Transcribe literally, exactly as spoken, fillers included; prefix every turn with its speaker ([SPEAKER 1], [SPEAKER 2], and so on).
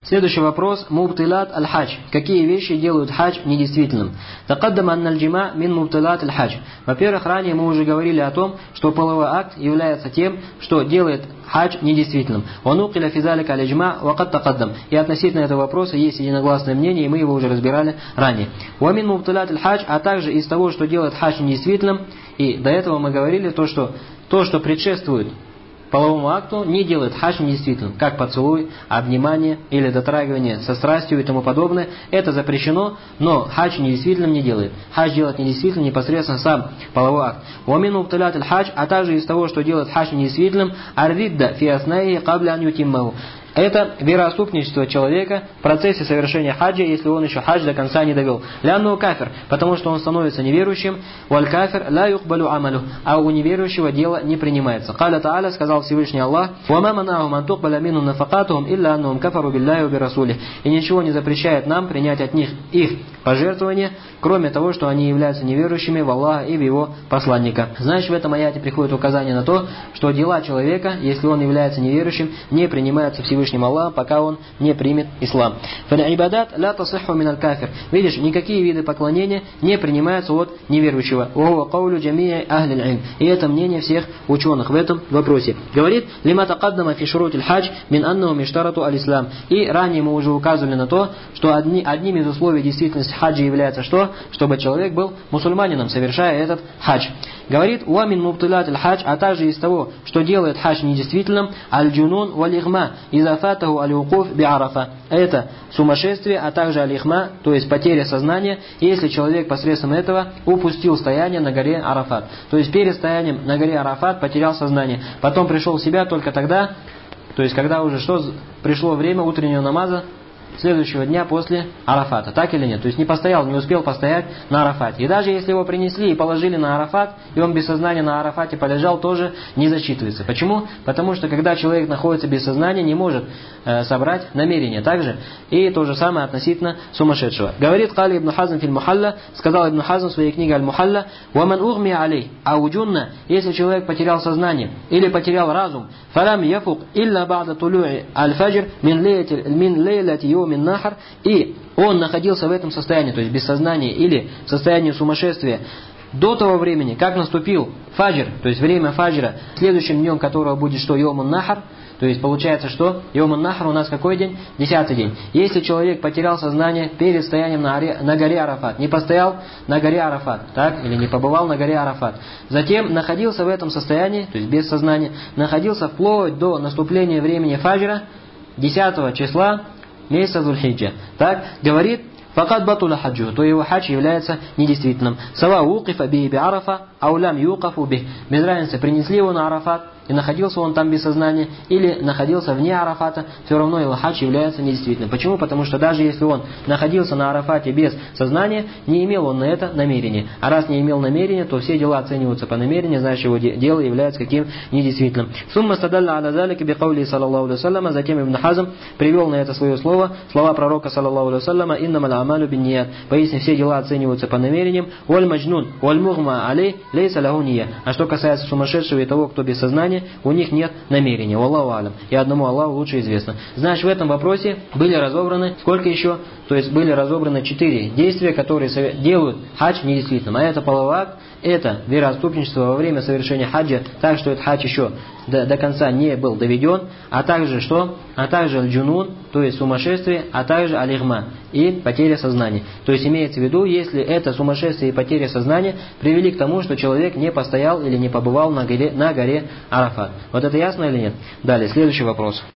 [SPEAKER 1] Следующий вопрос. Мубтилат аль-хадж. Какие вещи делают хадж недействительным? Такаддама анна аль-джима мин мубтилат аль-хадж. Во-первых, ранее мы уже говорили о том, что половой акт является тем, что делает хадж недействительным. Ванукиля физалика аль-джима вакат такаддам. И относительно этого вопроса есть единогласное мнение, и мы его уже разбирали ранее. Вамин мубтилат аль-хадж, а также из того, что делает хадж недействительным, и до этого мы говорили то, что то, что предшествует половому акту, не делает хадж недействительным, как поцелуй, обнимание или дотрагивание со страстью и тому подобное. Это запрещено, но хадж недействительным не делает. Хадж делает недействительным непосредственно сам половой акт. Уамин мубтилат аль-хадж, а также из того, что делает хадж недействительным, ар-ридда фи аснайи кабля ан ютиммаху. Это вероотступничество человека в процессе совершения хаджа, если он еще хадж до конца не довел. Лянну кафир, потому что он становится неверующим. Валь кафир ла юкбалю амалю, а у неверующего дело не принимается. Каля Тааля, сказал Всевышний Аллах: «Вама манахум ан тукбаля минхум нафакатухум илля аннахум кафару биллахи ва бирасулихи». И ничего не запрещает нам принять от них их пожертвования, кроме того, что они являются неверующими в Аллаха и в Его посланника. Значит, в этом аяте приходит указание на то, что дела человека, если он является неверующим, не принимаются Всевышним Аллахом, пока он не примет ислам. Фаль-ибадат ла тасихху миналь кафир. Видишь, никакие виды поклонения не принимаются от неверующего. Ва каулю джамии ахлиль илм. И это мнение всех ученых в этом вопросе. Говорит: лима тақаддама фи шурутиль хадж мин аннаху миштарату аль-ислам. И ранее мы уже указывали на то, что одни, одним из условий действительности хаджа является что? Чтобы человек был мусульманином, совершая этот хадж. Говорит: уа мин мубтилат аль-хадж, а также из того, что делает хадж недействительным, аль-джунун валь-ихма, иза фатаху аль-укуф би-арафа. Это сумасшествие, а также аль-ихма, то есть потеря сознания, если человек посредством этого упустил стояние на горе Арафат. То есть перед стоянием на горе Арафат потерял сознание. Потом пришел в себя только тогда, то есть когда уже что пришло время утреннего намаза, следующего дня после Арафата, так или нет? То есть не постоял, не успел постоять на Арафате. И даже если его принесли и положили на Арафат, и он без сознания на Арафате полежал, тоже не засчитывается. Почему? Потому что когда человек находится без сознания, не может э, собрать намерение. Также и то же самое относительно сумасшедшего. Говорит Кали ибн Хазм филь Мухалла, сказал Ибн Хазм в своей книге Аль-Мухалла: «Ваман угми алей, ауджунна, если человек потерял сознание или потерял разум, фалам яфук илля ба'да тулу'i аль-фаджр мин лейлати йоми нахар», и он находился в этом состоянии, то есть без сознания или в состоянии сумасшествия, до того времени, как наступил фаджр, то есть время фаджра, следующим днем которого будет что? Йомун нахар. То есть получается, что Йомун нахар у нас какой день? Десятый день. Если человек потерял сознание перед стоянием на, аре, на горе Арафат, не постоял на горе Арафат, так, или не побывал на горе Арафат, затем находился в этом состоянии, то есть без сознания, находился вплоть до наступления времени фаджра, десятого числа месяца Зуль-Хиджа. Так, говорит: факат батула хаджу, то его хадж является недействительным. Сава укифа би би Арафа, аулям юкафу би. Без разницы, принесли его на Арафат, и находился он там без сознания, или находился вне Арафата, все равно его хадж является недействительным. Почему? Потому что даже если он находился на Арафате без сознания, не имел он на это намерения. А раз не имел намерения, то все дела оцениваются по намерению, значит его дело является каким? Недействительным. Сумма стадалла аля залика би каули саллаллаху алейхи вассаляма, затем Ибн Хазм привел на это свое слово, слова пророка саллаллаху алейхи вассаляма: иннамаль амалю бин ният. Поистине все дела оцениваются по намерениям. Валь маджнун валь мугма алей лейса лаху ния. А что касается сумасшедшего и того, кто без сознания, у них нет намерения. Валлаху алям. И одному Аллаху лучше известно. Значит, в этом вопросе были разобраны, сколько еще? То есть были разобраны четыре действия, которые делают хадж недействительным. А это половой акт, это вероотступничество во время совершения хаджа, так что этот хадж еще до, до конца не был доведен, а также что? А также аль-джунун, то есть сумасшествие, а также аль-игма и потеря сознания. То есть имеется в виду, если это сумасшествие и потеря сознания привели к тому, что человек не постоял или не побывал на горе, на горе Арафат. Вот это ясно или нет? Далее, следующий вопрос.